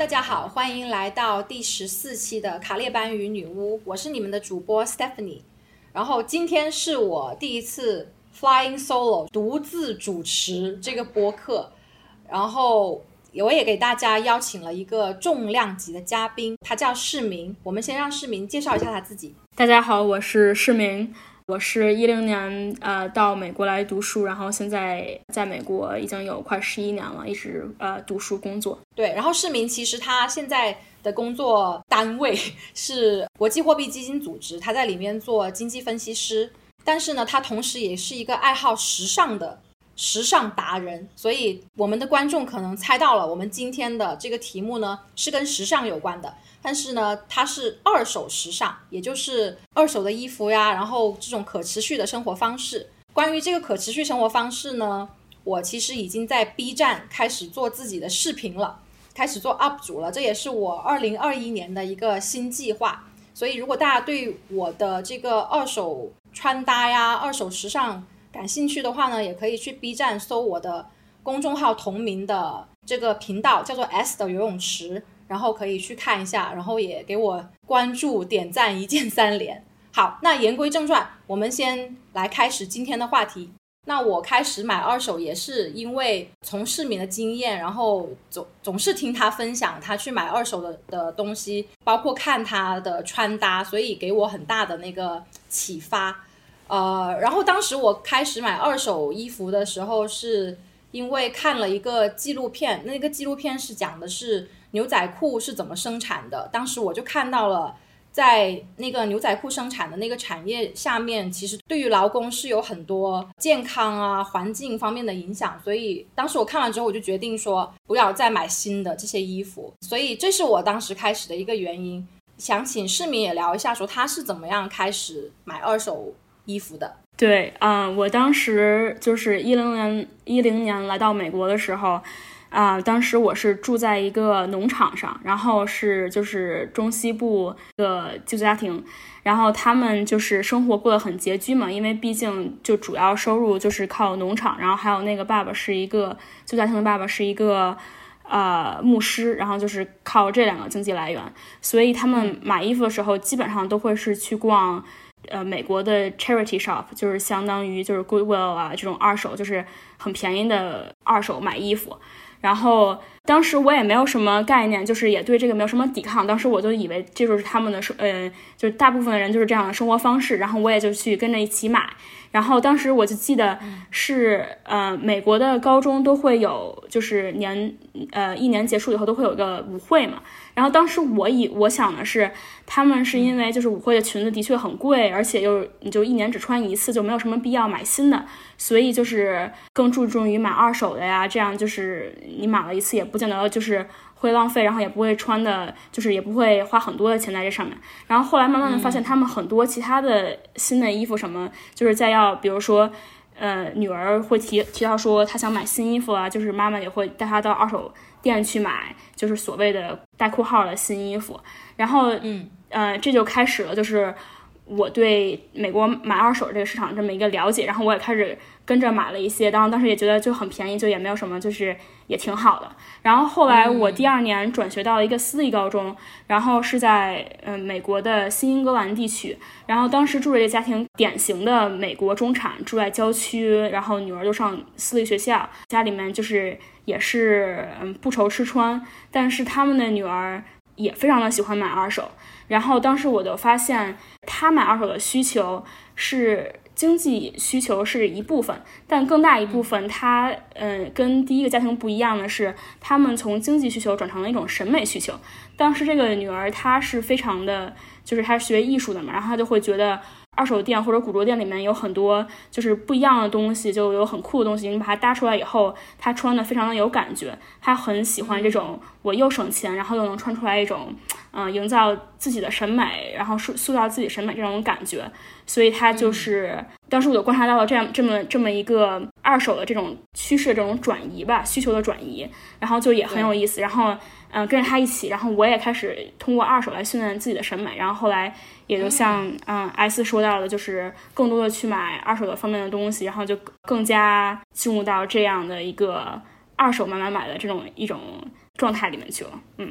家好，欢迎来到第14期的卡列班与女巫，我是你们的主播 Stephanie。然后今天是我第一次 Flying Solo 独自主持这个播客，然后我也给大家邀请了一个重量级的嘉宾，他叫世明。我们先让世明介绍一下他自己。 大家好，我是世明。我是2010年到美国来读书，然后现在在美国已经有快11年了，一直读书工作。 对，然后世明其实他现在的工作单位是国际货币基金组织，他在里面做经济分析师，但是呢他同时也是一个爱好时尚的时尚达人，所以我们的观众可能猜到了，我们今天的这个题目呢是跟时尚有关的，但是呢它是二手时尚，也就是二手的衣服呀，然后这种可持续的生活方式。关于这个可持续生活方式呢，我其实已经在 B 站开始做自己的视频了，开始做 UP 主了，这也是我2021年的一个新计划。所以如果大家对我的这个二手穿搭呀、二手时尚感兴趣的话呢，也可以去 B 站搜我的公众号同名的这个频道，叫做 S 的游泳池，然后可以去看一下，然后也给我关注点赞一键3连。好，那言归正传，我们先来开始今天的话题。那我开始买二手也是因为从世明的经验，然后总是听他分享他去买二手的东西，包括看他的穿搭，所以给我很大的那个启发。然后当时我开始买二手衣服的时候，是因为看了一个纪录片，那个纪录片是讲的是牛仔裤是怎么生产的。当时我就看到了，在那个牛仔裤生产的那个产业下面，其实对于劳工是有很多健康啊、环境方面的影响，所以当时我看完之后，我就决定说不要再买新的这些衣服，所以这是我当时开始的一个原因。想请世明也聊一下，说他是怎么样开始买二手衣服的。 对，我当时就是10年来到美国的时候，当时我是住在一个农场上，然后是就是中西部的寄宿家庭，然后他们就是生活过得很拮据嘛，因为毕竟就主要收入就是靠农场，然后还有那个爸爸是一个寄宿家庭的爸爸是一个牧师，然后就是靠这2个经济来源，所以他们买衣服的时候基本上都会是去逛美国的 charity shop， 就是相当于就是 Goodwill 啊这种二手，就是很便宜的二手买衣服。然后当时我也没有什么概念，就是也对这个没有什么抵抗，当时我就以为这就是他们的就是大部分的人就是这样的生活方式，然后我也就去跟着一起买。然后当时我就记得是美国的高中都会有，就是一年结束以后都会有一个舞会嘛，然后当时我想的是他们是因为就是舞会的裙子的确很贵，而且你就1年只穿一次，就没有什么必要买新的，所以就是更注重于买二手的呀，这样就是你买了一次也不见得就是会浪费，然后也不会穿的，就是也不会花很多的钱在这上面。然后后来慢慢的发现他们很多其他的新的衣服什么，就是比如说女儿会提到说她想买新衣服啊，就是妈妈也会带她到二手店去买，就是所谓的带括号的新衣服。然后这就开始了就是我对美国买二手这个市场这么一个了解，然后我也开始跟着买了一些，当时也觉得就很便宜，就也没有什么，就是也挺好的。然后后来我第2年转学到了一个私立高中，然后是在美国的新英格兰地区，然后当时住着一个家庭，典型的美国中产，住在郊区，然后女儿就上私立学校，家里面就是也是不愁吃穿，但是他们的女儿也非常的喜欢买二手。然后当时我就发现他买二手的需求是经济需求是一部分，但更大一部分他跟第一个家庭不一样的是，他们从经济需求转成了一种审美需求。当时这个女儿她是非常的，就是她是学艺术的嘛，然后她就会觉得二手店或者古着店里面有很多就是不一样的东西，就有很酷的东西，你把它搭出来以后，她穿的非常的有感觉，她很喜欢这种我又省钱，然后又能穿出来一种营造自己的审美，然后塑造自己审美这种感觉。所以她就是当时我就观察到了这么一个二手的这种趋势，这种转移吧，需求的转移，然后就也很有意思。然后跟着他一起，然后我也开始通过二手来训练自己的审美，然后后来也就像S 说到的，就是更多的去买二手的方面的东西，然后就更加进入到这样的一个二手慢慢买的一种状态里面去了。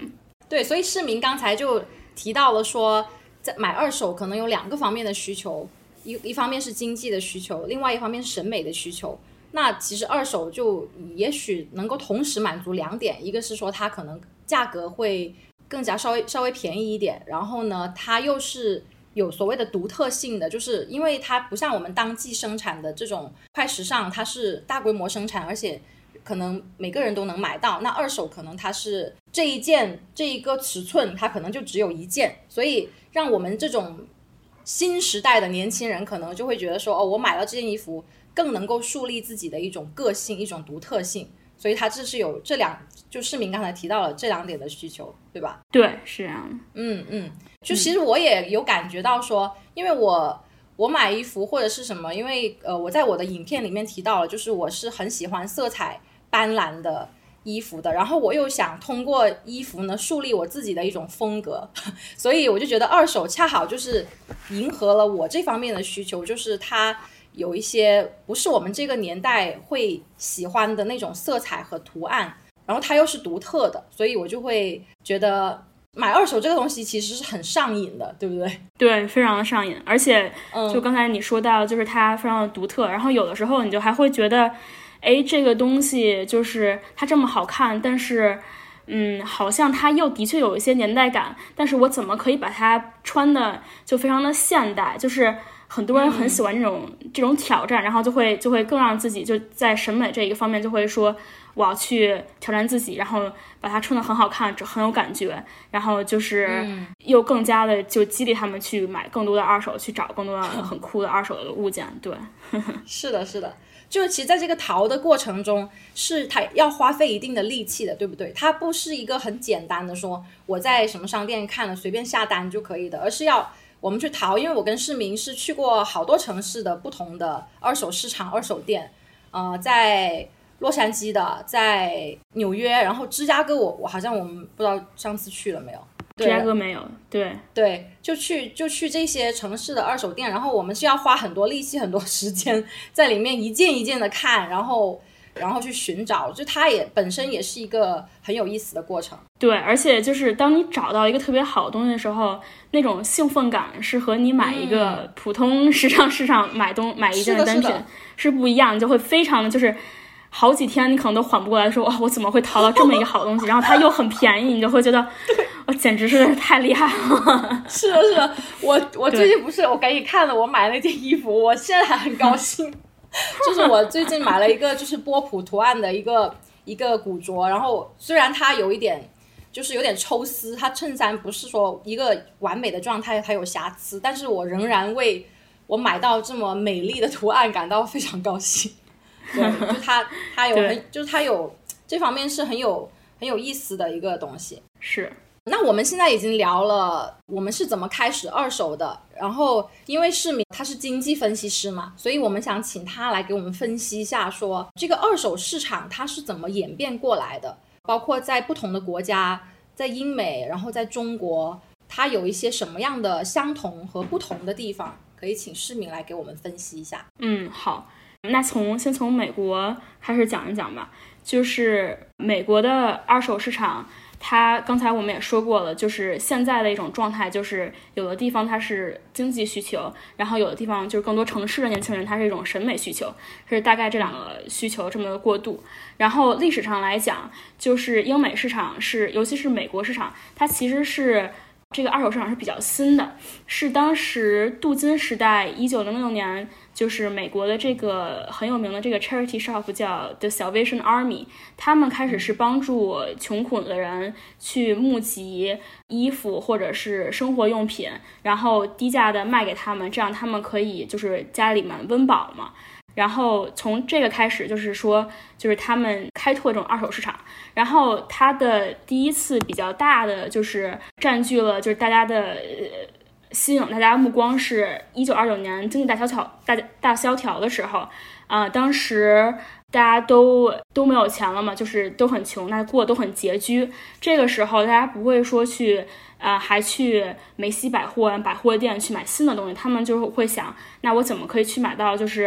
对，所以市民刚才就提到了说，在买二手可能有2个方面的需求，一方面是经济的需求，另外一方面是审美的需求。那其实二手就也许能够同时满足2点，一个是说它可能价格会更加稍微便宜一点，然后呢它又是有所谓的独特性的，就是因为它不像我们当季生产的这种快时尚，它是大规模生产，而且可能每个人都能买到。那二手可能它是这一个尺寸它可能就只有1件，所以让我们这种新时代的年轻人可能就会觉得说，我买到这件衣服更能够树立自己的一种个性，一种独特性。所以它这是有就市民刚才提到了这2点的需求，对吧？ 对，是这样的。就其实我也有感觉到说，因为我买衣服或者是什么，因为我在我的影片里面提到了，就是我是很喜欢色彩斑斓的衣服的，然后我又想通过衣服呢树立我自己的一种风格，所以我就觉得二手恰好就是迎合了我这方面的需求，就是它有一些不是我们这个年代会喜欢的那种色彩和图案，然后它又是独特的，所以我就会觉得买二手这个东西其实是很上瘾的，对不对？ 对，非常的上瘾。而且就刚才你说到就是它非常的独特，然后有的时候你就还会觉得这个东西就是它这么好看，但是好像它又的确有一些年代感，但是我怎么可以把它穿的就非常的现代，就是很多人很喜欢这种挑战，然后就会更让自己就在审美这一个方面就会说我要去挑战自己，然后把它穿得很好看，很有感觉，然后就是又更加的就激励他们去买更多的二手，去找更多的很酷的二手的物件。对， 是的，是的。就是其实在这个淘的过程中，是它要花费一定的力气的，对不对？它不是一个很简单的说我在什么商店看了随便下单就可以的，而是要我们去淘。因为我跟世明是去过好多城市的不同的二手市场、二手店，在洛杉矶的，在纽约，然后芝加哥我好像我们不知道上次去了没有。 芝加哥没有， 对，就去这些城市的二手店，然后我们是要花很多力气、很多时间在里面一件一件的看，然后去寻找，就它也本身也是一个很有意思的过程。 对，而且就是当你找到一个特别好的东西的时候，那种兴奋感是和你买一个普通时尚市场买一件单品是不一样，你就会非常的就是好几天你可能都缓不过来说，哇，我怎么会淘到这么一个好东西然后它又很便宜，你就会觉得我简直是太厉害了。 是的，是的，我最近不是我给你看了我买那件衣服，我现在还很高兴就是我最近买了一个就是波普图案的一个古着，然后虽然它有一点就是有点抽丝，它衬衫不是说一个完美的状态，它有瑕疵，但是我仍然为我买到这么美丽的图案感到非常高兴。对，就它有就是它有这方面是很有意思的一个东西。 是。 那我们现在已经聊了我们是怎么开始二手的，然后因为世明他是经济分析师嘛，所以我们想请他来给我们分析一下说这个二手市场它是怎么演变过来的，包括在不同的国家，在英美然后在中国，它有一些什么样的相同和不同的地方，可以请世明来给我们分析一下。 好，那先从美国开始讲一讲吧。就是美国的二手市场，它刚才我们也说过了，就是现在的一种状态，就是有的地方它是经济需求，然后有的地方就是更多城市的年轻人它是一种审美需求，是大概这2个需求这么个过渡。然后历史上来讲，就是英美市场尤其是美国市场，它其实是这个二手市场是比较新的，是当时镀金时代1906年，就是美国的这个很有名的这个 charity shop 叫 The Salvation Army， 他们开始是帮助穷苦的人去募集衣服或者是生活用品，然后低价的卖给他们，这样他们可以就是家里面温饱嘛。然后从这个开始就是说就是他们开拓这种二手市场，然后它的第一次比较大的就是占据了就是大家的吸引大家目光是1929年经济大萧条的时候，当时大家都没有钱了嘛，就是都很穷，那过得都很拮据。这个时候大家不会说去还去梅西百货店去买新的东西，他们就会想，那我怎么可以去买到就是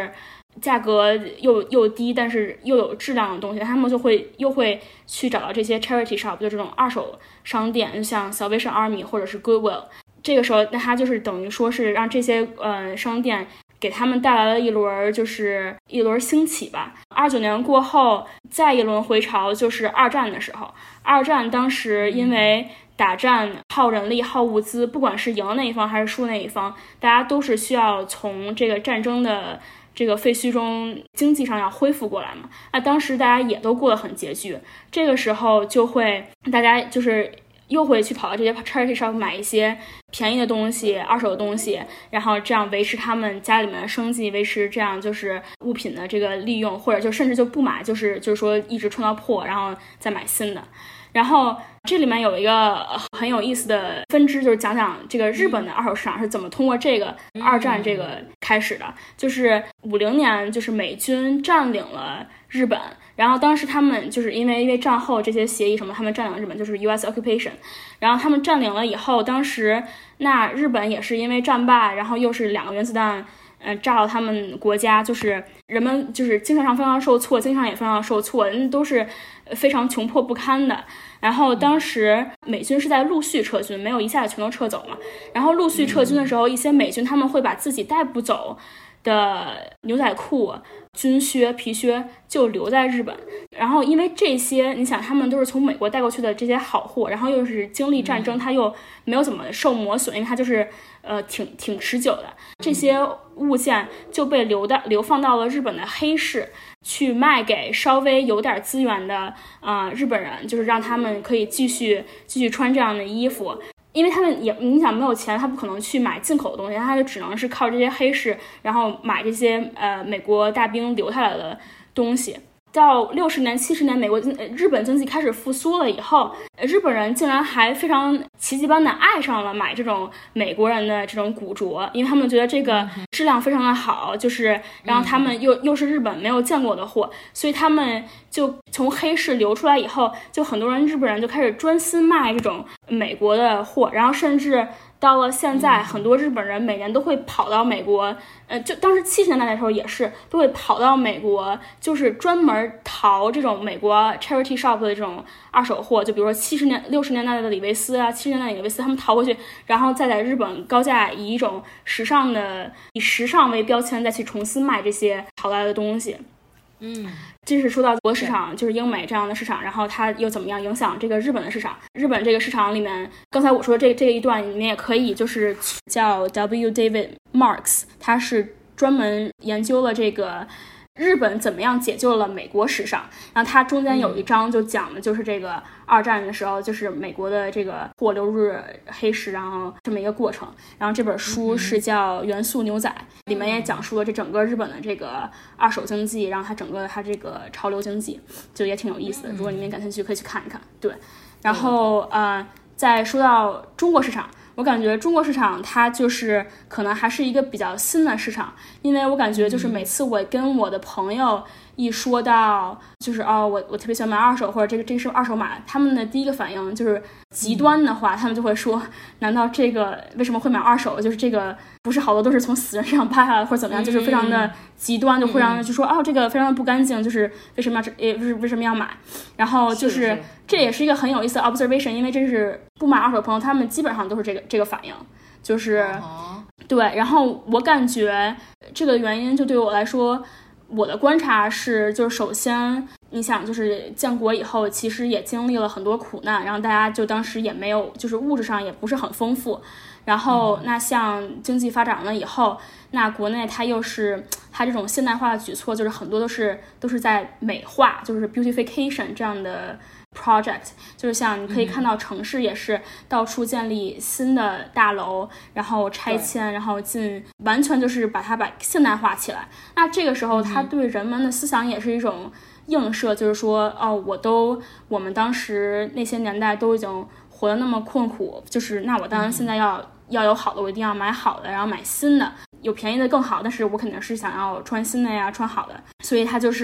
价格又低，但是又有质量的东西，他们又会去找到这些 charity shop， 就这种二手商店，就像 Salvation Army 或者是 Goodwill。这个时候，那他就是等于说是让这些商店给他们带来了一轮兴起吧。29年过后，再一轮回潮就是二战的时候。二战当时因为打战耗人力耗物资，不管是赢的那一方还是输那一方，大家都是需要从这个战争的这个废墟中经济上要恢复过来嘛。那当时大家也都过得很拮据，这个时候就会大家就是又会去跑到这些 charity shop 买一些便宜的东西、二手的东西，然后这样维持他们家里面的生计，维持这样就是物品的这个利用，或者就甚至就不买，就是说一直穿到破，然后再买新的。然后这里面有一个很有意思的分支，就是讲讲这个日本的二手市场是怎么通过这个二战这个开始的。就是50年，就是美军占领了日本，然后当时他们就是因为战后这些协议什么，他们占领了日本，就是 US occupation。然后他们占领了以后，当时那日本也是因为战败，然后又是2个原子弹炸到他们国家，就是人们就是精神上非常受挫，经济上也非常受挫，都是非常穷迫不堪的。然后当时美军是在陆续撤军，没有一下子全都撤走嘛。然后陆续撤军的时候，一些美军他们会把自己带不走的牛仔裤、军靴、皮靴就留在日本。然后因为这些你想他们都是从美国带过去的这些好货，然后又是经历战争，它又没有怎么受磨损，因为它就是挺持久的，这些物件就被流放到了日本的黑市，去卖给稍微有点资源的日本人，就是让他们可以继续穿这样的衣服。因为他们也你想没有钱，他不可能去买进口的东西，他就只能是靠这些黑市，然后买这些美国大兵留下来的东西。到60年、70年，日本经济开始复苏了以后，日本人竟然还非常奇迹般的爱上了买这种美国人的这种古着，因为他们觉得这个质量非常的好，就是然后他们又是日本没有见过的货，所以他们就从黑市流出来以后，就很多日本人就开始专心卖这种美国的货，然后甚至到了现在，很多日本人每年都会跑到美国，就当时70年代的时候也是都会跑到美国，就是专门淘这种美国 charity shop 的这种二手货，就比如说60年代的李维斯啊，70年代的李维斯，他们淘过去，然后再在日本高价以一种以时尚为标签再去重新卖这些淘来的东西。这是说到国市场，就是英美这样的市场，然后它又怎么样影响这个日本的市场。日本这个市场里面，刚才我说这一段里面也可以，就是叫 W. David Marks， 他是专门研究了这个日本怎么样解救了美国史上，然后它中间有一章就讲的就是这个二战的时候，就是美国的这个货流入黑市，然后这么一个过程。然后这本书是叫《元素牛仔》，里面也讲述了这整个日本的这个二手经济，然后它这个潮流经济，就也挺有意思的。如果你们感兴趣，可以去看一看。对，然后再说到中国市场。我感觉中国市场它就是可能还是一个比较新的市场，因为我感觉就是每次我跟我的朋友一说到就是我特别喜欢买二手，或者这个是二手买，他们的第一个反应就是极端的话，他们就会说难道这个为什么会买二手，就是这个不是好多都是从死人身上拍下来或者怎么样，就是非常的极端，就会让人就说这个非常的不干净，就是为什么要买。然后就是这也是一个很有意思的 observation， 因为这是不买二手的朋友他们基本上都是这个反应，就是对。然后我感觉这个原因就对我来说，我的观察是，就是首先你想就是建国以后其实也经历了很多苦难，然后大家就当时也没有就是物质上也不是很丰富，然后那像经济发展了以后，那国内它又是它这种现代化的举措，就是很多都是在美化，就是 beautification 这样的 project， 就是像你可以看到城市也是到处建立新的大楼，然后拆迁，然后完全就是把现代化起来。那这个时候它对人们的思想也是一种映射，就是说我们当时那些年代都已经活得那么困苦，就是那我当然现在要有好的，我一定要买好的，然后买新的，有便宜的更好，但是我肯定是想要穿新的呀，穿好的。所以它就是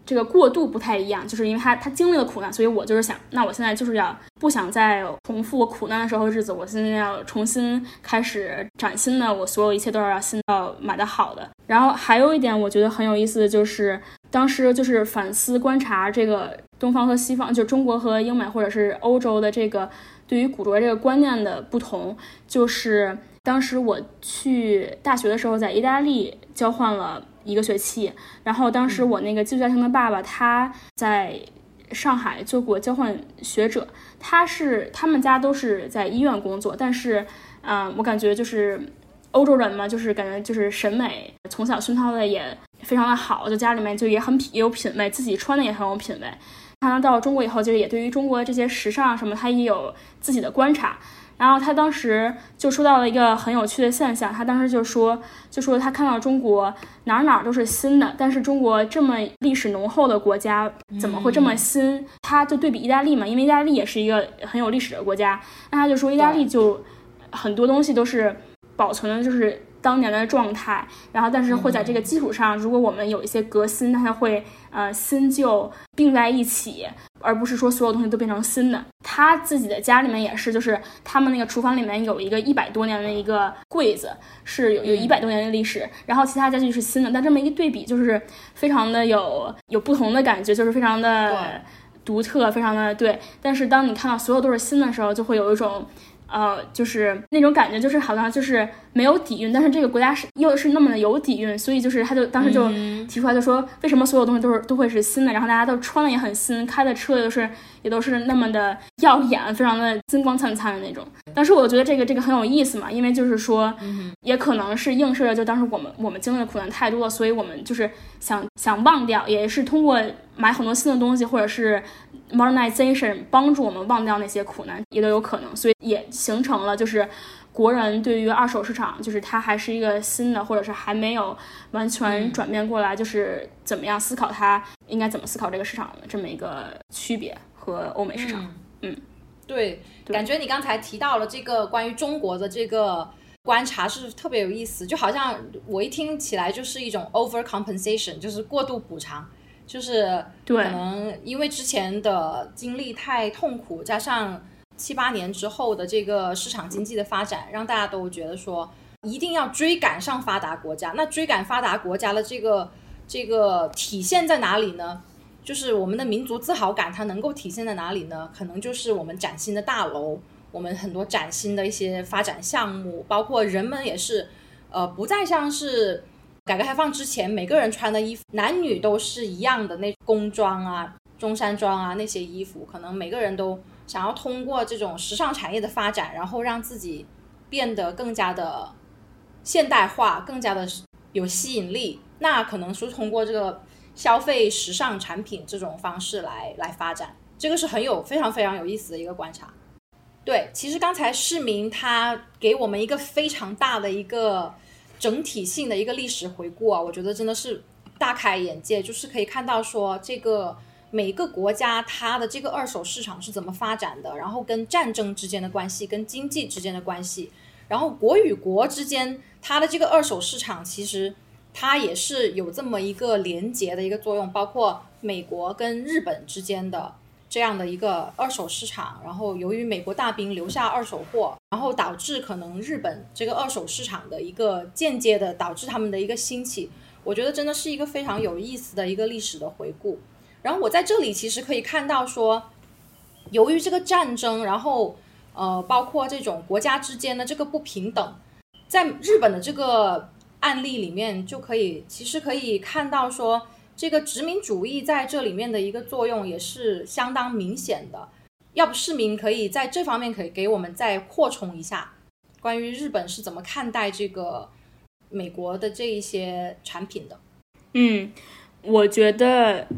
这个过渡不太一样，就是因为他经历了苦难，所以我就是想，那我现在就是要不想再重复我苦难的时候的日子，我现在要重新开始崭新的，我所有一切都是要新到买的好的。然后还有一点我觉得很有意思的就是，当时就是反思观察这个东方和西方，就中国和英美或者是欧洲的这个对于古着这个观念的不同，就是当时我去大学的时候在意大利交换了1个学期，然后当时我那个寄宿家庭的爸爸他在上海做过交换学者，他们家都是在医院工作，但是我感觉就是欧洲人嘛，就是感觉就是审美从小熏陶的也非常的好，就家里面就也有品味，自己穿的也很有品味。他到中国以后，就是也对于中国这些时尚什么他也有自己的观察。然后他当时就说到了一个很有趣的现象，他当时就说他看到中国哪都是新的，但是中国这么历史浓厚的国家怎么会这么新？他就对比意大利嘛，因为意大利也是一个很有历史的国家，那他就说意大利就很多东西都是保存的就是当年的状态，然后但是会在这个基础上，如果我们有一些革新，那它会新旧并在一起，而不是说所有东西都变成新的。他自己的家里面也是，就是他们那个厨房里面有一个100多年的一个柜子，是有100多年的历史，然后其他家具是新的，但这么一对比，就是非常的有不同的感觉，就是非常的独特，非常的对。但是当你看到所有都是新的时候，就会有一种就是那种感觉，就是好像就是没有底蕴，但是这个国家又是那么的有底蕴，所以就是他就当时就提出来，就说为什么所有东西都会是新的，然后大家都穿的也很新，开的车也都是那么的耀眼，非常的金光灿灿的那种。当时我觉得这个很有意思嘛，因为就是说也可能是映射着就当时我们经历的苦难太多了，所以我们就是想忘掉，也是通过买很多新的东西或者是 modernization 帮助我们忘掉那些苦难，也都有可能，所以也形成了就是国人对于二手市场，就是它还是一个新的，或者是还没有完全转变过来，就是怎么样思考它应该怎么思考这个市场的这么一个区别和欧美市场。 对，感觉你刚才提到了这个关于中国的这个观察是特别有意思，就好像我一听起来就是一种 overcompensation， 就是过度补偿，就是可能因为之前的经历太痛苦，加上7、8年之后的这个市场经济的发展，让大家都觉得说一定要追赶上发达国家。那追赶发达国家的这个体现在哪里呢？就是我们的民族自豪感它能够体现在哪里呢？可能就是我们崭新的大楼，我们很多崭新的一些发展项目，包括人们也是不再像是改革开放之前每个人穿的衣服男女都是一样的那工装啊、中山装啊那些衣服，可能每个人都想要通过这种时尚产业的发展，然后让自己变得更加的现代化，更加的有吸引力，那可能是通过这个消费时尚产品这种方式来发展，这个是非常非常有意思的一个观察。对，其实刚才市民他给我们一个非常大的一个整体性的一个历史回顾啊，我觉得真的是大开眼界，就是可以看到说这个每个国家它的这个二手市场是怎么发展的，然后跟战争之间的关系，跟经济之间的关系，然后国与国之间它的这个二手市场其实它也是有这么一个连结的一个作用，包括美国跟日本之间的这样的一个二手市场，然后由于美国大兵留下二手货，然后导致可能日本这个二手市场的一个间接的导致他们的一个兴起，我觉得真的是一个非常有意思的一个历史的回顾。然后我在这里其实可以看到说，由于这个战争，然后包括这种国家之间的这个不平等，在日本的这个案例里面其实可以看到说，这个殖民主义在这里面的一个作用也是相当明显的。要不市民可以在这方面可以给我们再扩充一下，关于日本是怎么看待这个美国的这一些产品的。 我觉得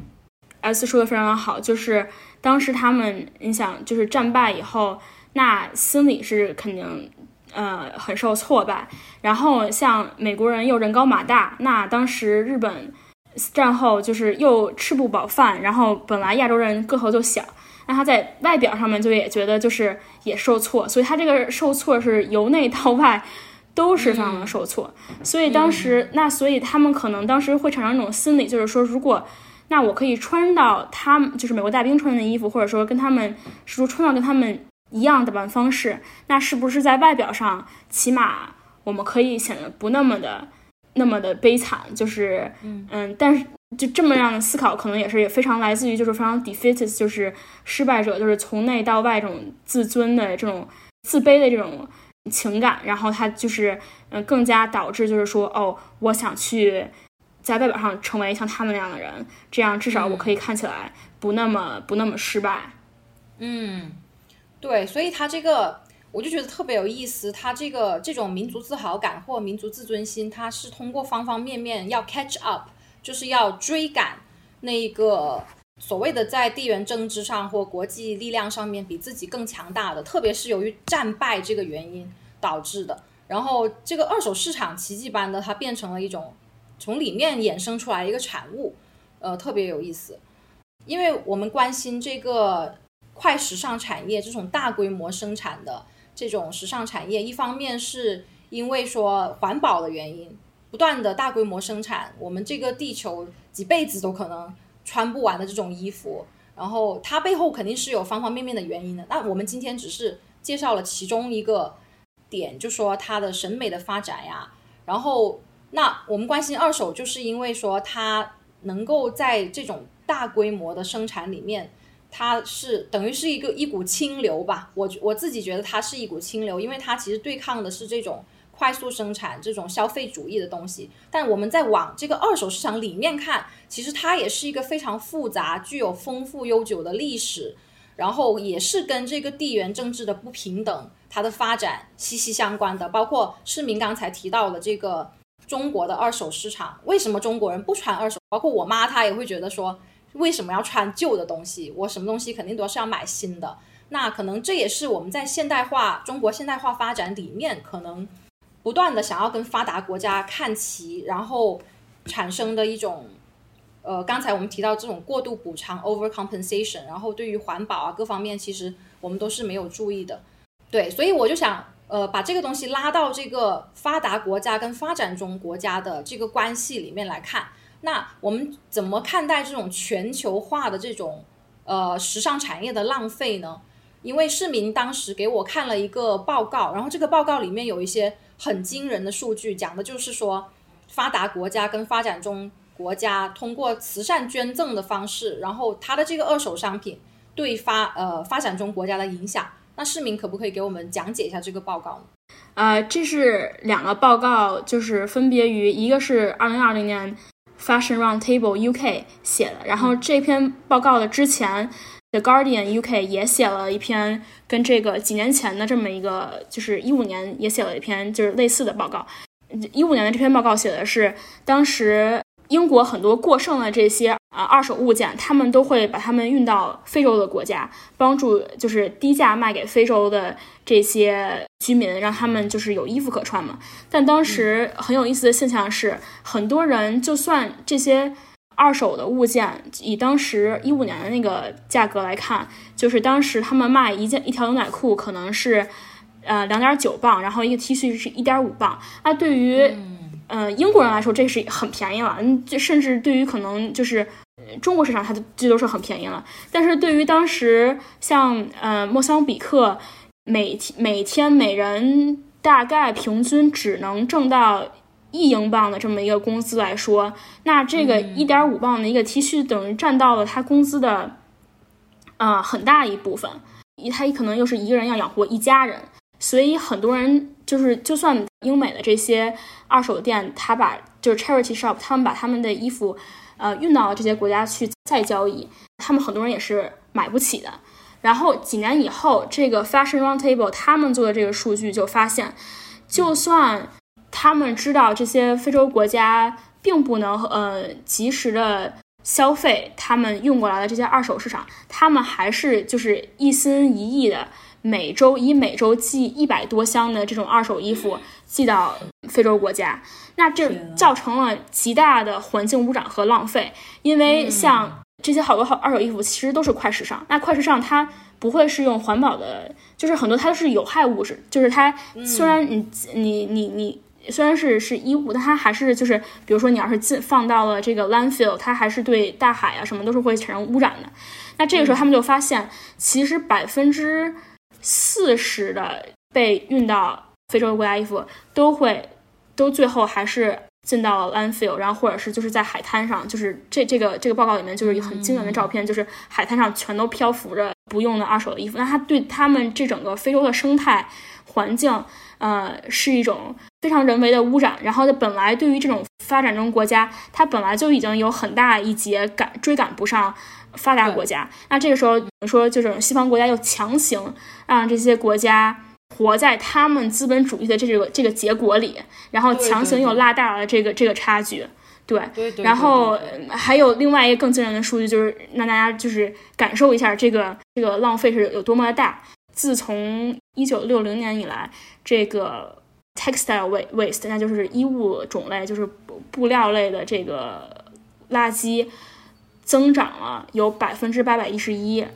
S 说的非常的好，就是当时他们你想就是战败以后，那心里是肯定很受挫败，然后像美国人又人高马大，那当时日本战后就是又吃不饱饭，然后本来亚洲人个头就小，那他在外表上面就也觉得就是也受挫，所以他这个受挫是由内到外都是非常的受挫。所以当时所以他们可能当时会产生一种心理，就是说如果那我可以穿到他们就是美国大兵穿的衣服，或者说跟他们试图穿到跟他们一样的打扮方式，那是不是在外表上起码我们可以显得不那么的悲惨，就是但是就这么样的思考可能也非常来自于就是非常 defeatist， 就是失败者，就是从内到外这种自尊的这种自卑的这种情感，然后他就是更加导致就是说我想去在外表上成为像他们那样的人，这样至少我可以看起来不那么失败。 对，所以他这个我就觉得特别有意思，他这种民族自豪感或民族自尊心，他是通过方方面面要 catch up， 就是要追赶那个所谓的在地缘政治上或国际力量上面比自己更强大的，特别是由于战败这个原因导致的。然后这个二手市场奇迹般的它变成了一种从里面衍生出来的一个产物，特别有意思。因为我们关心这个快时尚产业这种大规模生产的这种时尚产业，一方面是因为说环保的原因，不断的大规模生产我们这个地球几辈子都可能穿不完的这种衣服，然后它背后肯定是有方方面面的原因的。那我们今天只是介绍了其中一个点，就说它的审美的发展呀。然后那我们关心二手，就是因为说它能够在这种大规模的生产里面，它是等于是一股清流吧。我自己觉得它是一股清流，因为它其实对抗的是这种快速生产这种消费主义的东西。但我们再往这个二手市场里面看，其实它也是一个非常复杂具有丰富悠久的历史，然后也是跟这个地缘政治的不平等它的发展息息相关的。包括世明刚才提到的这个中国的二手市场，为什么中国人不穿二手，包括我妈她也会觉得说为什么要穿旧的东西，我什么东西肯定都是要买新的。那可能这也是我们在中国现代化发展里面可能不断的想要跟发达国家看齐，然后产生的一种刚才我们提到这种过度补偿 overcompensation， 然后对于环保啊各方面其实我们都是没有注意的。对，所以我就想把这个东西拉到这个发达国家跟发展中国家的这个关系里面来看，那我们怎么看待这种全球化的这种时尚产业的浪费呢？因为世民当时给我看了一个报告，然后这个报告里面有一些很惊人的数据，讲的就是说发达国家跟发展中国家通过慈善捐赠的方式，然后它的这个二手商品对发展中国家的影响。那世民可不可以给我们讲解一下这个报告呢？ 这是两个报告，就是分别于一个是2020年 Fashion Roundtable UK 写的，然后这篇报告的之前 The Guardian UK 也写了一篇跟这个几年前的这么一个，就是15年也写了一篇就是类似的报告。15年的这篇报告写的是当时英国很多过剩的这些二手物件，他们都会把它们运到非洲的国家，帮助就是低价卖给非洲的这些居民，让他们就是有衣服可穿嘛。但当时很有意思的现象是，很多人就算这些二手的物件以当时15年的那个价格来看，就是当时他们卖一条牛仔裤可能是2.9磅，然后一个 T 恤是1.5磅。那对于英国人来说这是很便宜了，甚至对于可能就是中国市场它这都是很便宜了。但是对于当时像莫桑比克每天每人大概平均只能挣到1英镑的这么一个工资来说，那这个1.5磅的一个 T 恤等于占到了他工资的很大一部分，他可能又是一个人要养活一家人。所以很多人就算英美的这些二手店，就是 charity shop， 他们把他们的衣服运到这些国家去再交易，他们很多人也是买不起的。然后几年以后，这个 Fashion Roundtable 他们做的这个数据就发现，就算他们知道这些非洲国家并不能及时的消费他们运过来的这些二手市场，他们还是就是一心一意的每周寄100多箱的这种二手衣服寄到非洲国家。那这造成了极大的环境污染和浪费，因为像这些好多二手衣服其实都是快时尚，那快时尚它不会是用环保的，就是很多它都是有害物质，就是它虽然你虽然是衣物，但它还是就是，比如说你要是放到了这个 landfill， 它还是对大海啊什么都是会产生污染的。那这个时候他们就发现，其实40%的被运到非洲的国家衣服都最后还是进到了 landfill， 然后或者是就是在海滩上，就是这个报告里面就是很惊人的照片，就是海滩上全都漂浮着不用的二手的衣服。那它对他们这整个非洲的生态环境是一种非常人为的污染。然后本来对于这种发展中国家，它本来就已经有很大一截追赶不上发达国家，那这个时候说就这种西方国家又强行让这些国家活在他们资本主义的这个结果里，然后强行又拉大了这个差距。对，然后还有另外一个更惊人的数据，就是让大家就是感受一下这个浪费是有多么的大。自从1960年以来，这个 textile waste， 那就是衣物种类，就是布料类的这个垃圾增长了有811%。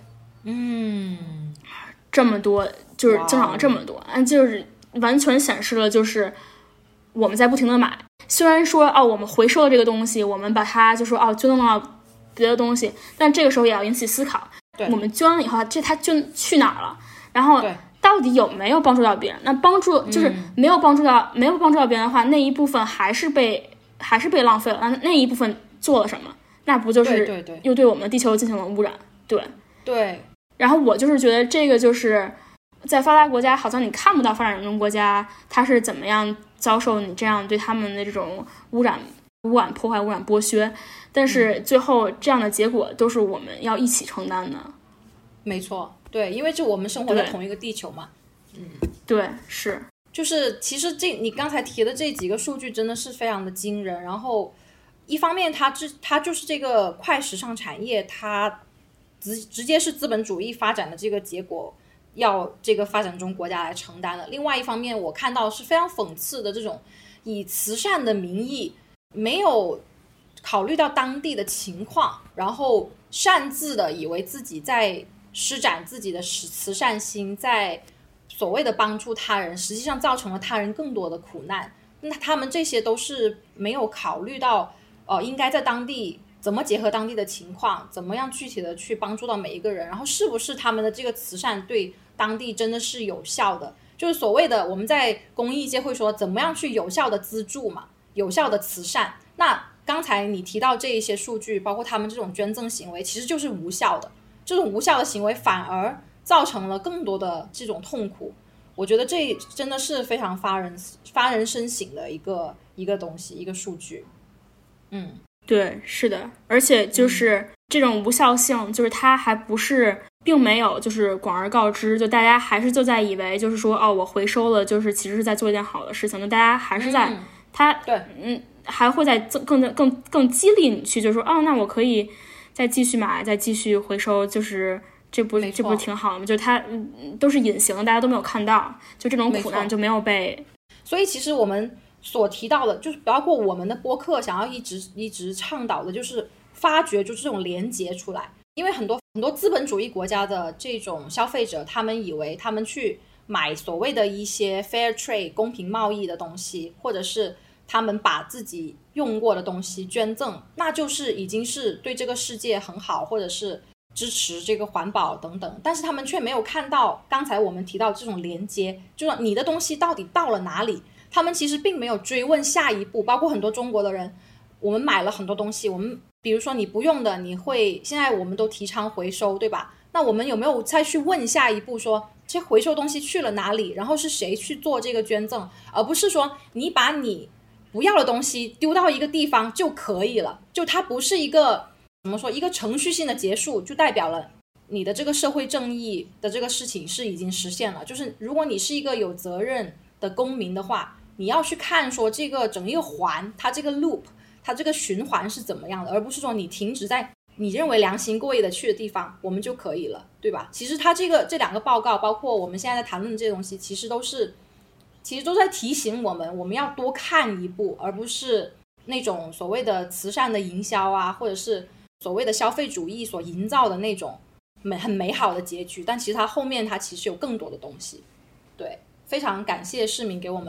这么多，就是增长了这么多，就是完全显示了就是我们在不停的买。虽然说我们回收了这个东西，我们把它就说捐赠到别的东西，但这个时候也要引起思考，我们捐了以后它捐去哪儿了，然后到底有没有帮助到别人？那帮助就是没有帮助到别人的话，那一部分还是被浪费了。那一部分做了什么？那不就是又对我们的地球进行了污染？对。然后我就是觉得这个就是在发达国家，好像你看不到发展中国家它是怎么样遭受你这样对他们的这种污染破坏、污染剥削，但是最后这样的结果都是我们要一起承担的。 没错，对，因为就我们生活在同一个地球嘛。 对，是， 就是其实你刚才提的这几个数据真的是非常的惊人。然后一方面它就是这个快时尚产业，它直接是资本主义发展的这个结果，要这个发展中国家来承担了。另外一方面，我看到是非常讽刺的这种以慈善的名义，没有考虑到当地的情况，然后擅自的以为自己在施展自己的慈善心，在所谓的帮助他人，实际上造成了他人更多的苦难。那他们这些都是没有考虑到应该在当地怎么结合当地的情况，怎么样具体的去帮助到每一个人，然后是不是他们的这个慈善对当地真的是有效的，就是所谓的我们在公益界会说怎么样去有效的资助嘛，有效的慈善。那刚才你提到这一些数据，包括他们这种捐赠行为其实就是无效的，这种无效的行为反而造成了更多的这种痛苦。我觉得这真的是非常发人深省的一个东西，一个数据。 对，是的，而且就是这种无效性，就是它还不是并没有就是广而告之，就大家还是就在以为就是说我回收了，就是其实是在做一件好的事情，就大家还是在还会在更激励你去，就是说那我可以再继续买，再继续回收，就是这不是挺好的吗？就是它都是隐形的，大家都没有看到，就这种苦难就没有被。 所以其实我们所提到的，就是包括我们的播客想要一直倡导的，就是发掘就是这种连结出来。因为很多资本主义国家的这种消费者，他们以为他们去买所谓的一些 fair trade 公平贸易的东西，或者是他们把自己用过的东西捐赠，那就是已经是对这个世界很好，或者是支持这个环保等等。但是他们却没有看到刚才我们提到这种连接，就是你的东西到底到了哪里，他们其实并没有追问下一步。包括很多中国的人，我们买了很多东西，我们比如说你不用的，现在我们都提倡回收，对吧？那我们有没有再去问下一步，说这回收东西去了哪里，然后是谁去做这个捐赠，而不是说你把你不要的东西丢到一个地方就可以了，就它不是一个怎么说一个程序性的结束，就代表了你的这个社会正义的这个事情是已经实现了。就是如果你是一个有责任的公民的话，你要去看说这个整一个环，它这个 loop， 它这个循环是怎么样的，而不是说你停止在你认为良心过意的去的地方我们就可以了，对吧？其实它这两个报告，包括我们现在在谈论的这些东西，其实都在提醒我们要多看一步，而不是那种所谓的慈善的营销啊，或者是所谓的消费主义所营造的那种很美好的结局，但其实它后面它其实有更多的东西。对，非常感谢市民给我们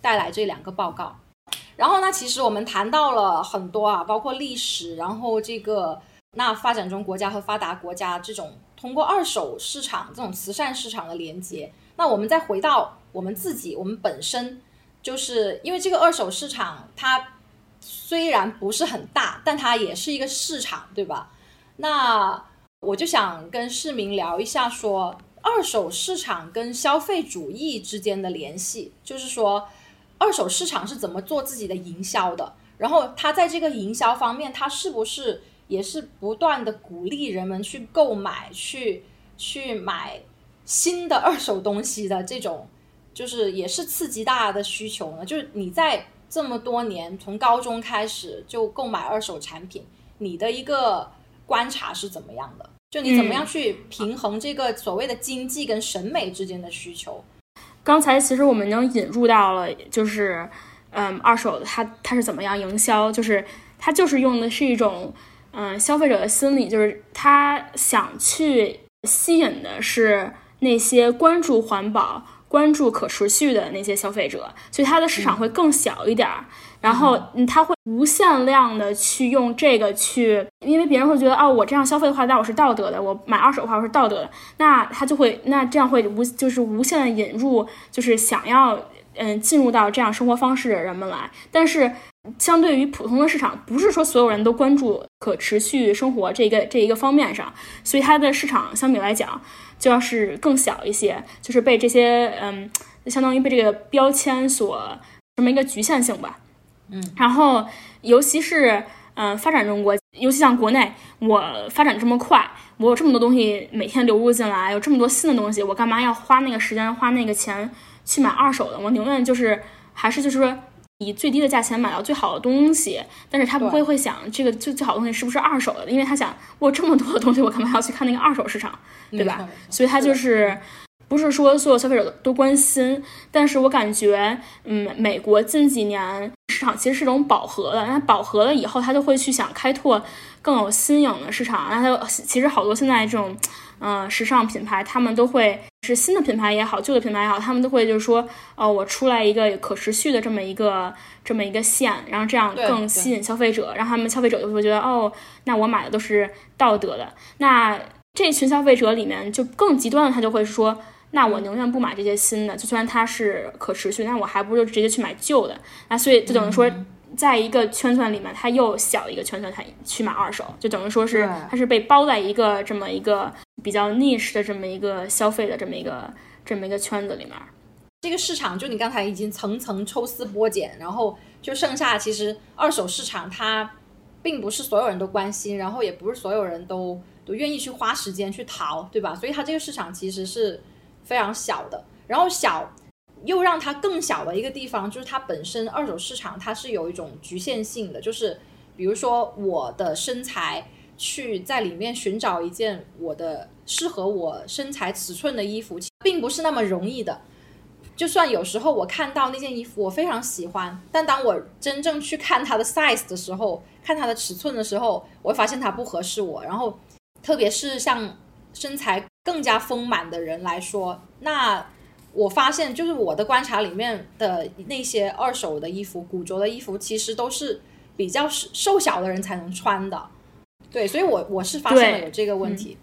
带来这2个报告。然后呢，其实我们谈到了很多啊，包括历史，然后这个那发展中国家和发达国家这种通过二手市场这种慈善市场的连接。那我们再回到我们自己，我们本身就是因为这个二手市场它虽然不是很大，但它也是一个市场，对吧？那我就想跟市民聊一下说二手市场跟消费主义之间的联系，就是说二手市场是怎么做自己的营销的，然后它在这个营销方面它是不是也是不断的鼓励人们去购买去买新的二手东西的这种，就是也是刺激大家的需求呢？就是你在这么多年从高中开始就购买二手产品，你的一个观察是怎么样的？就你怎么样去平衡这个所谓的经济跟审美之间的需求？ 刚才其实我们已经引入到了，就是二手的它是怎么样营销，就是它就是用的是一种消费者的心理，就是他想去吸引的是那些关注环保、关注可持续的那些消费者，所以它的市场会更小一点。然后他会无限量的去用这个去，因为别人会觉得我这样消费的话，那我是道德的，我买二手的话我是道德的，那他就会这样会就是无限的引入，就是想要进入到这样生活方式的人们来。但是相对于普通的市场，不是说所有人都关注可持续生活这一个方面上，所以它的市场相比来讲就要是更小一些，就是被这些相当于被这个标签所这么一个局限性吧。然后尤其是发展中国，尤其像国内，我发展这么快，我有这么多东西每天流入进来，有这么多新的东西，我干嘛要花那个时间花那个钱去买二手的？我宁愿还是说以最低的价钱买到最好的东西，但是他不会想这个最好的东西是不是二手的，因为他想我这么多的东西，我干嘛要去看那个二手市场，对吧？所以他就是不是说所有消费者都关心，但是我感觉美国近几年市场其实是一种饱和的，那饱和了以后他就会去想开拓更有新颖的市场。那他其实好多现在这种时尚品牌，他们都会是新的品牌也好，旧的品牌也好，他们都会就是说我出来一个可持续的这么一个线，然后这样更吸引消费者，让他们消费者就会觉得那我买的都是道德的。那这群消费者里面就更极端的，他就会说那我宁愿不买这些新的，就算它是可持续，那我还不如直接去买旧的。那所以就等于说在一个圈层里面，它又小一个圈层，它去买二手，就等于说是它是被包在一个这么一个比较 niche 的这么一个消费的这么一个圈子里面。 这个市场就你刚才已经层层抽丝剥茧，然后就剩下其实二手市场它并不是所有人都关心，然后也不是所有人都愿意去花时间去淘，对吧？所以它这个市场其实是非常小的，然后小又让它更小的一个地方就是它本身二手市场它是有一种局限性的，就是比如说我的身材去在里面寻找一件适合我身材尺寸的衣服并不是那么容易的。就算有时候我看到那件衣服我非常喜欢，但当我真正去看它的 size 的时候，看它的尺寸的时候，我会发现它不合适我。然后特别是像身材更加丰满的人来说，那我发现就是我的观察里面的那些二手的衣服、古着的衣服其实都是比较瘦小的人才能穿的。对，所以我是发现了有这个问题。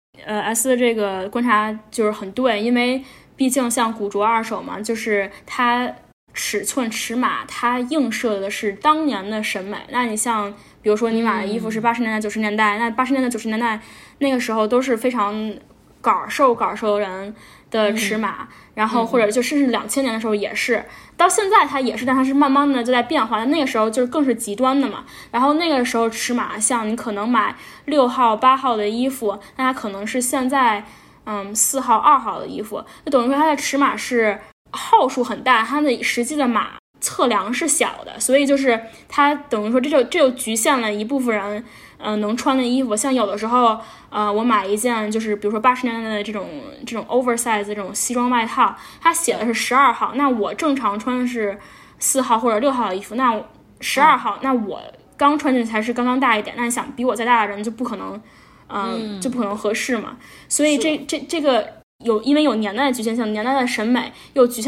S 的这个观察就是很对，因为毕竟像古着二手嘛，就是它尺寸尺码它映射的是当年的审美。那你像比如说你买的衣服是80年代90年代，那80年代90年代那个时候都是非常杆瘦人的尺码，然后或者就甚至2000年的时候也是，到现在它也是，但它是慢慢的就在变化。那个时候就是更是极端的嘛，然后那个时候尺码像你可能买6号8号的衣服，那它可能是现在4号2号的衣服，就等于说它的尺码是号数很大，它的实际的码测量是小的，所以就是它等于说这就局限了一部分人能穿的衣服。像有的时候我买一件就是比如说80年代的这种 oversize 这种西装外套，它写的是12号，那我正常穿的是4号或者6号的衣服，那12号那我刚穿进去才是刚刚大一点，那你想比我再大的人就不可能就不可能合适嘛。所以这个因为有年代的局限性，年代的审美又局限了这个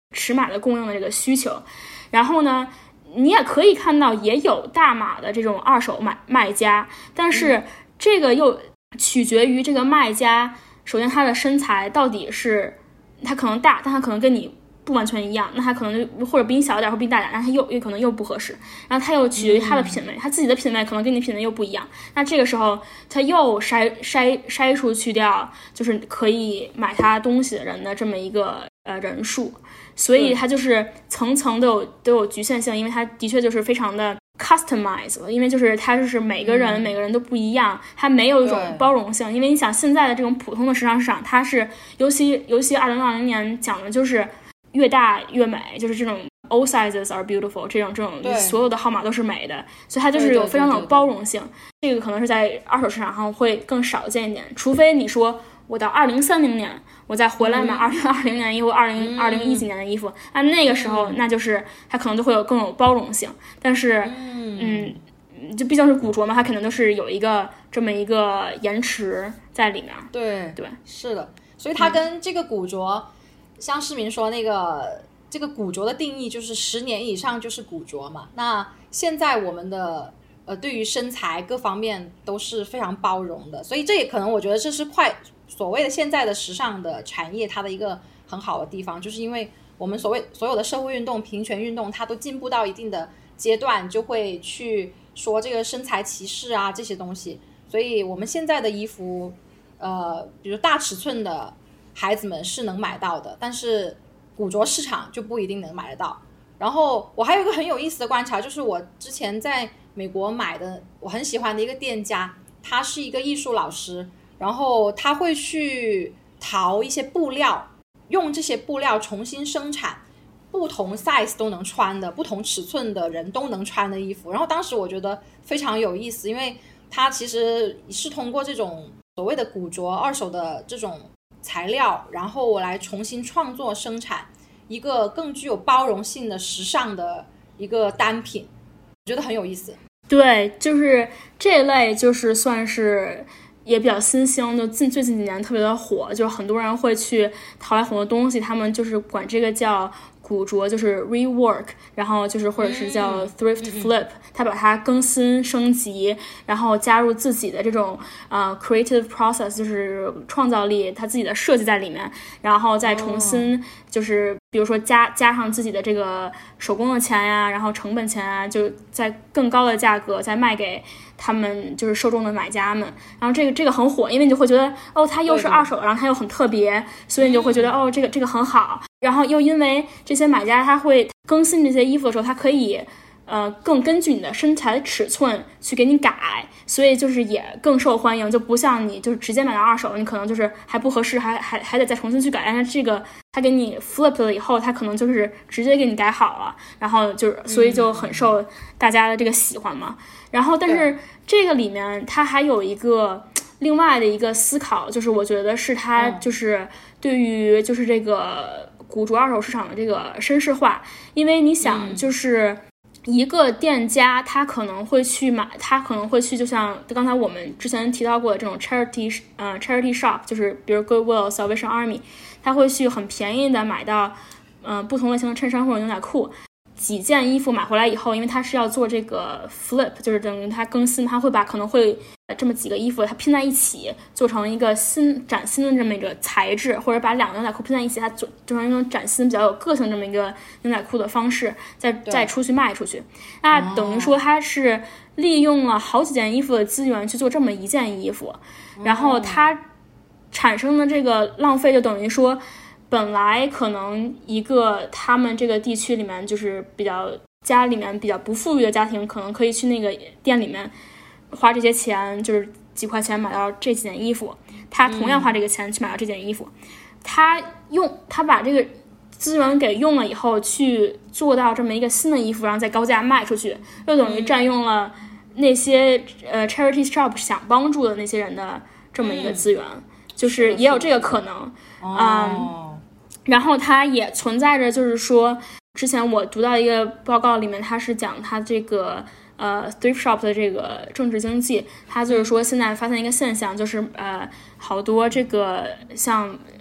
尺码的供应的这个需求。然后呢，你也可以看到也有大码的这种二手卖家，但是这个又取决于这个卖家，首先他的身材到底是他可能大，但他可能跟你不完全一样，那他可能就或者比你小一点或比你大点，但他又可能又不合适，然后他又取决于他的品味，他自己的品味可能跟你品味又不一样，那这个时候他又筛出去掉就是可以买他东西的人的这么一个人数，所以它就是层层都有局限性，因为它的确就是非常的 customize， 因为就是它就是每个人都不一样，它没有一种包容性。因为你想现在的这种普通的时尚市场，它是尤其2020年讲的就是越大越美，就是这种 all sizes are beautiful 这种所有的号码都是美的，所以它就是有非常有包容性。这个可能是在二手市场上会更少见一点，除非你说我到2030年我再回来买2020年衣服2010几年的衣服，那个时候那就是它可能就会有更有包容性，但是就毕竟是古着嘛，它肯定都是有一个这么一个延迟在里面。 对，是的，所以它跟这个古着，像市民说那个这个古着的定义就是10年以上就是古着嘛。那现在我们的对于身材各方面都是非常包容的，所以这也可能我觉得这是所谓的现在的时尚的产业它的一个很好的地方，就是因为我们所有的社会运动、平权运动，它都进步到一定的阶段，就会去说这个身材歧视啊这些东西，所以我们现在的衣服，比如大尺寸的孩子们是能买到的，但是古着市场就不一定能买得到。然后我还有一个很有意思的观察，就是我之前在美国买的我很喜欢的一个店家，他是一个艺术老师，然后他会去淘一些布料，用这些布料重新生产不同 size 都能穿的，不同尺寸的人都能穿的衣服。然后当时我觉得非常有意思，因为他其实是通过这种所谓的古着二手的这种材料，然后我来重新创作生产一个更具有包容性的时尚的一个单品，我觉得很有意思。 对，就是这类就是算是也比较新兴，就最近几年特别的火，就是很多人会去淘来很多东西，他们就是管这个叫古着，就是 rework， 然后就是或者是叫 thrift flip， 他把它更新升级，然后加入自己的这种creative process， 就是创造力，他自己的设计在里面，然后再重新就是比如说加上自己的这个手工的钱呀，然后成本钱啊，就在更高的价格再卖给他们就是受众的买家们。然后这个很火，因为你就会觉得它又是二手，然后它又很特别，所以你就会觉得这个很好。然后又因为这些买家他会更新这些衣服的时候，他可以更根据你的身材的尺寸去给你改，所以就是也更受欢迎，就不像你就是直接买到二手，你可能就是还不合适，还得再重新去改。但是这个他给你 flip 了以后，他可能就是直接给你改好了，然后就是所以就很受大家的这个喜欢嘛。然后但是这个里面它还有一个另外的一个思考，就是我觉得是它就是对于就是这个古着二手市场的这个绅士化，因为你想就是一个店家他可能会去就像刚才我们之前提到过的这种 charity shop， 就是比如 Goodwill、Salvation Army， 他会去很便宜的买到不同类型的衬衫或者牛仔裤。几件衣服买回来以后，因为他是要做这个 flip， 就是等于他更新，他会把可能会这么几个衣服它拼在一起，做成一个崭新的这么一个材质，或者把两个牛仔裤拼在一起，它做成一种崭新比较有个性这么一个牛仔裤的方式，再出去卖出去。那等于说它是利用了好几件衣服的资源去做这么一件衣服，然后它产生的这个浪费就等于说本来可能一个他们这个地区里面就是家里面比较不富裕的家庭，可能可以去那个店里面花这些钱，就是几块钱买到这几件衣服，他同样花这个钱去买到这件衣服，他把这个资源给用了以后去做到这么一个新的衣服，然后再高价卖出去，又等于占用了那些charity shop 想帮助的那些人的这么一个资源，就是也有这个可能。然后它也存在着就是说之前我读到一个报告里面，它是讲它这个thrift shop 的这个政治经济，它就是说现在发现一个现象，就是好多这个像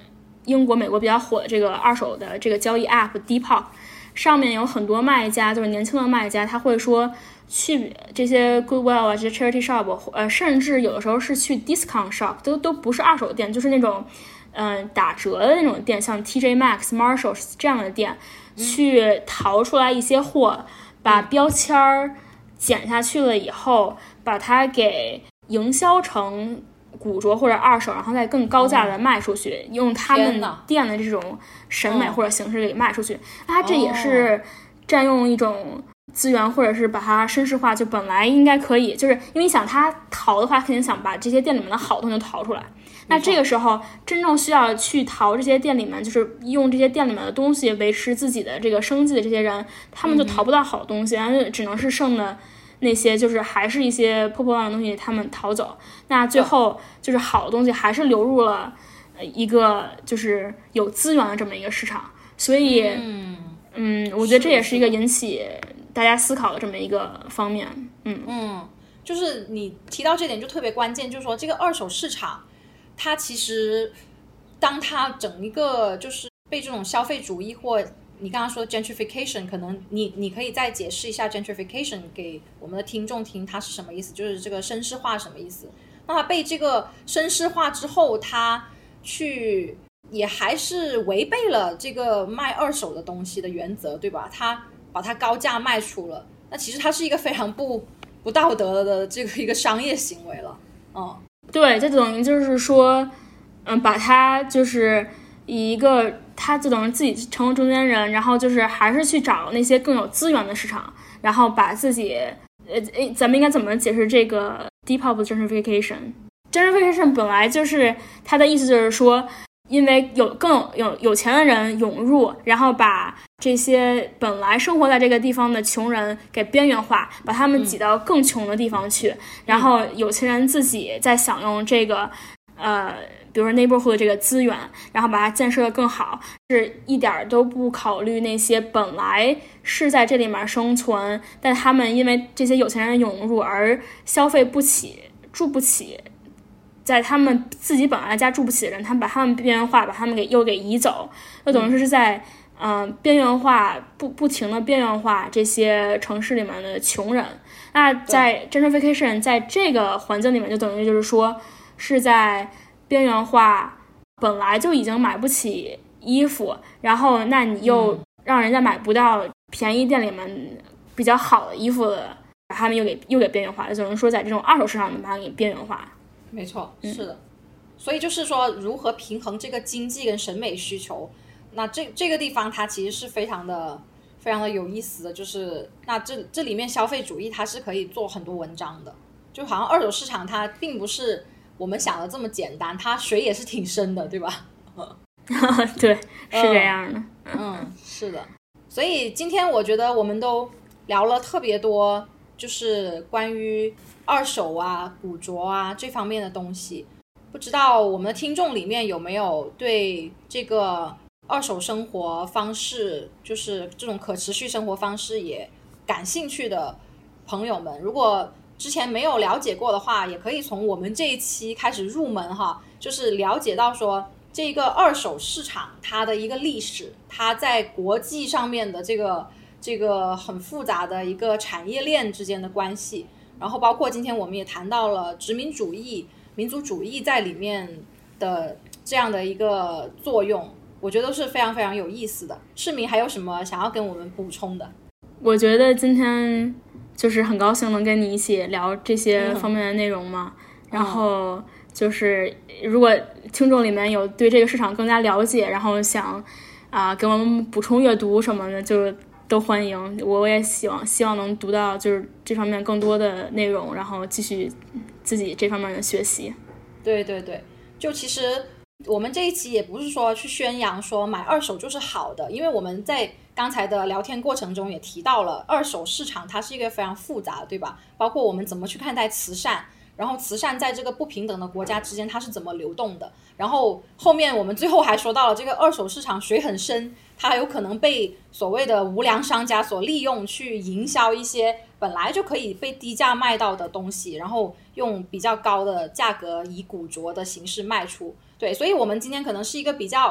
英国、美国比较火的这个二手的这个交易 App Depop， 上面有很多卖家，就是年轻的卖家，他会说去这些 Goodwill 啊，这些 Charity Shop，甚至有的时候是去 Discount Shop， 都不是二手店，就是那种打折的那种店，像 TJ Maxx、Marshalls 这样的店，去淘出来一些货，把标签剪下去了以后，把它给营销成古着或者二手，然后再更高价的卖出去，用他们店的这种审美或者形式给卖出去。它这也是占用一种资源，或者是把它绅士化，就本来应该可以，就是因为想他淘的话，肯定想把这些店里面的好东西淘出来。那这个时候真正需要去淘这些店里面，就是用这些店里面的东西维持自己的这个生计的这些人，他们就淘不到好东西，然后只能是剩的那些，就是还是一些破破烂烂的东西他们淘走。那最后就是好的东西还是流入了一个就是有资源的这么一个市场。所以我觉得这也是一个引起大家思考的这么一个方面。 就是你提到这点就特别关键，就是说这个二手市场它其实当它整一个就是被这种消费主义或你刚刚说的 gentrification， 可能你可以再解释一下 gentrification 给我们的听众听它是什么意思，就是这个绅士化什么意思。那它被这个绅士化之后，它去也还是违背了这个卖二手的东西的原则，对吧？它把它高价卖出了，那其实它是一个非常不道德的这个一个商业行为了。 对，就等于就是说把它就是以一个他就等于自己成为中间人，然后就是还是去找那些更有资源的市场，然后把自己咱们应该怎么解释这个 Depop gentrification 本来就是它的意思，就是说因为更有钱的人涌入，然后把这些本来生活在这个地方的穷人给边缘化，把他们挤到更穷的地方去，然后有钱人自己在享用这个比如说 neighborhood 这个资源，然后把它建设得更好，是一点都不考虑那些本来是在这里面生存，但他们因为这些有钱人涌入而消费不起、住不起，在他们自己本来家住不起的人，他们把他们边缘化，把他们又给移走，就等于是在边缘化不停的边缘化这些城市里面的穷人。那在 gentrification 在这个环境里面，就等于就是说是在边缘化本来就已经买不起衣服，然后那你又让人家买不到便宜店里面比较好的衣服的，把他们又给边缘化，就等于说在这种二手市场里面把它给边缘化。 没错，是的。所以就是说如何平衡这个经济跟审美需求，那这个地方它其实是非常的有意思的，就是那这里面消费主义它是可以做很多文章的，就好像二手市场它并不是我们想的这么简单，它水也是挺深的，对吧？ 对，是这样的。 是的。所以今天我觉得我们都聊了特别多，就是关于二手啊、古着啊这方面的东西。不知道我们的听众里面有没有对这个二手生活方式，就是这种可持续生活方式也感兴趣的朋友们，如果之前没有了解过的话，也可以从我们这一期开始入门哈，就是了解到说这个二手市场它的一个历史，它在国际上面的这个很复杂的一个产业链之间的关系，然后包括今天我们也谈到了殖民主义、民族主义在里面的这样的一个作用，我觉得是非常非常有意思的。世明还有什么想要跟我们补充的？ 我觉得今天就是很高兴能跟你一起聊这些方面的内容嘛，然后就是如果听众里面有对这个市场更加了解，然后想给我们补充阅读什么的，就都欢迎。我也希望能读到就是这方面更多的内容，然后继续自己这方面的学习。 对对对，就其实我们这一期也不是说去宣扬说买二手就是好的，因为我们在刚才的聊天过程中也提到了二手市场它是一个非常复杂的，对吧？包括我们怎么去看待慈善，然后慈善在这个不平等的国家之间它是怎么流动的，然后后面我们最后还说到了这个二手市场水很深，它有可能被所谓的无良商家所利用，去营销一些本来就可以被低价卖到的东西，然后用比较高的价格以古着的形式卖出。对，所以我们今天可能是一个比较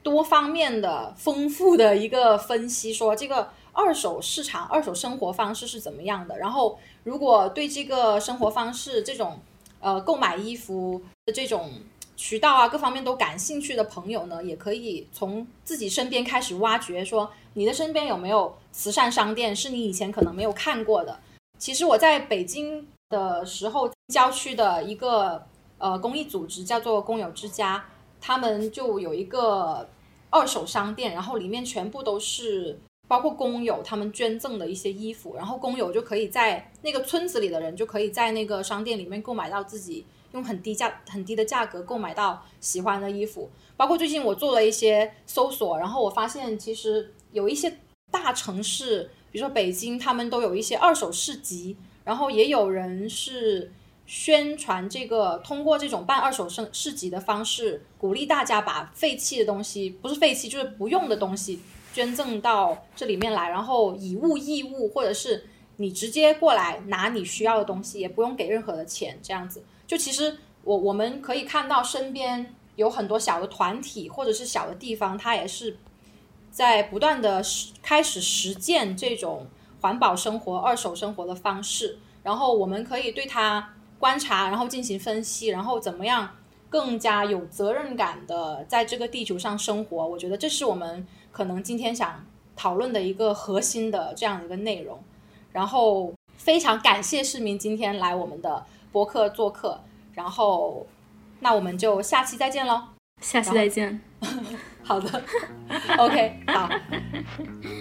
多方面的丰富的一个分析，说这个二手市场、二手生活方式是怎么样的。然后如果对这个生活方式这种购买衣服的这种渠道啊各方面都感兴趣的朋友呢，也可以从自己身边开始挖掘，说你的身边有没有慈善商店是你以前可能没有看过的。其实我在北京的时候，郊区的一个公益组织叫做工友之家，他们就有一个二手商店，然后里面全部都是包括工友他们捐赠的一些衣服，然后工友就可以在那个村子里的人就可以在那个商店里面购买到自己用很低的价格购买到喜欢的衣服。包括最近我做了一些搜索，然后我发现其实有一些大城市，比如说北京，他们都有一些二手市集，然后也有人是宣传这个，通过这种办二手市集的方式，鼓励大家把废弃的东西，不是废弃就是不用的东西捐赠到这里面来，然后以物易物，或者是你直接过来拿你需要的东西，也不用给任何的钱，这样子。就其实我们可以看到身边有很多小的团体或者是小的地方，它也是在不断的开始实践这种环保生活、二手生活的方式，然后我们可以对它观察，然后进行分析，然后怎么样更加有责任感的在这个地球上生活。我觉得这是我们可能今天想讨论的一个核心的这样的一个内容。然后非常感谢市民今天来我们的播客做客，然后那我们就下期再见咯。 下期再见。 好的。OK， 好。